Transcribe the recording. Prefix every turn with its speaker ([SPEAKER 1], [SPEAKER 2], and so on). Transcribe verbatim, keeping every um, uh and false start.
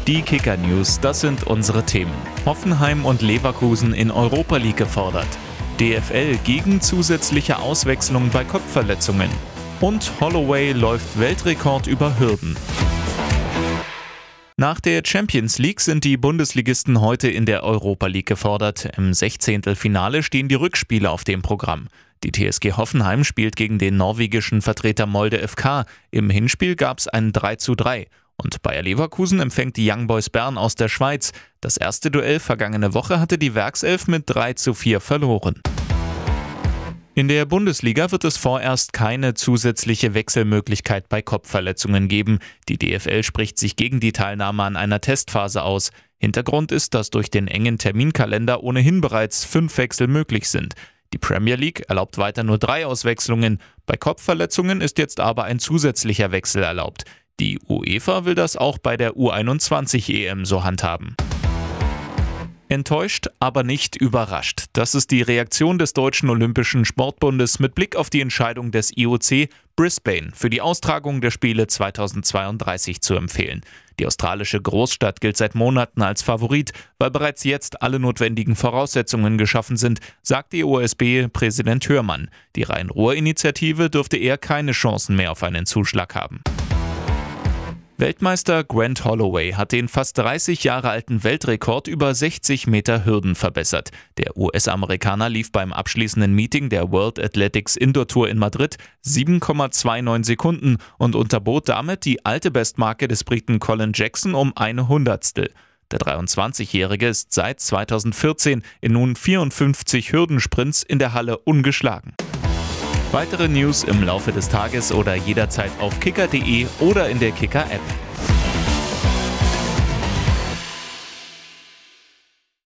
[SPEAKER 1] Die Kicker-News, das sind unsere Themen. Hoffenheim und Leverkusen in Europa League gefordert. D F L gegen zusätzliche Auswechslung bei Kopfverletzungen. Und Holloway läuft Weltrekord über Hürden. Nach der Champions League sind die Bundesligisten heute in der Europa League gefordert. Im Sechzehntelfinale stehen die Rückspiele auf dem Programm. Die T S G Hoffenheim spielt gegen den norwegischen Vertreter Molde F K. Im Hinspiel gab es ein drei zu drei. Und Bayer Leverkusen empfängt die Young Boys Bern aus der Schweiz. Das erste Duell vergangene Woche hatte die Werkself mit drei zu vier verloren. In der Bundesliga wird es vorerst keine zusätzliche Wechselmöglichkeit bei Kopfverletzungen geben. Die D F L spricht sich gegen die Teilnahme an einer Testphase aus. Hintergrund ist, dass durch den engen Terminkalender ohnehin bereits fünf Wechsel möglich sind. Die Premier League erlaubt weiter nur drei Auswechslungen. Bei Kopfverletzungen ist jetzt aber ein zusätzlicher Wechsel erlaubt. Die UEFA will das auch bei der U einundzwanzig E M so handhaben. Enttäuscht, aber nicht überrascht. Das ist die Reaktion des Deutschen Olympischen Sportbundes mit Blick auf die Entscheidung des I O C, Brisbane für die Austragung der Spiele zweitausendzweiunddreißig zu empfehlen. Die australische Großstadt gilt seit Monaten als Favorit, weil bereits jetzt alle notwendigen Voraussetzungen geschaffen sind, sagt die O S B-Präsident Hörmann. Die Rhein-Ruhr-Initiative dürfte eher keine Chancen mehr auf einen Zuschlag haben. Weltmeister Grant Holloway hat den fast dreißig Jahre alten Weltrekord über sechzig Meter Hürden verbessert. Der U S-Amerikaner lief beim abschließenden Meeting der World Athletics Indoor Tour in Madrid sieben Komma neunundzwanzig Sekunden und unterbot damit die alte Bestmarke des Briten Colin Jackson um eine Hundertstel. Der dreiundzwanzigjährige ist seit zweitausendvierzehn in nun vierundfünfzig Hürdensprints in der Halle ungeschlagen. Weitere News im Laufe des Tages oder jederzeit auf kicker punkt de oder in der Kicker-App.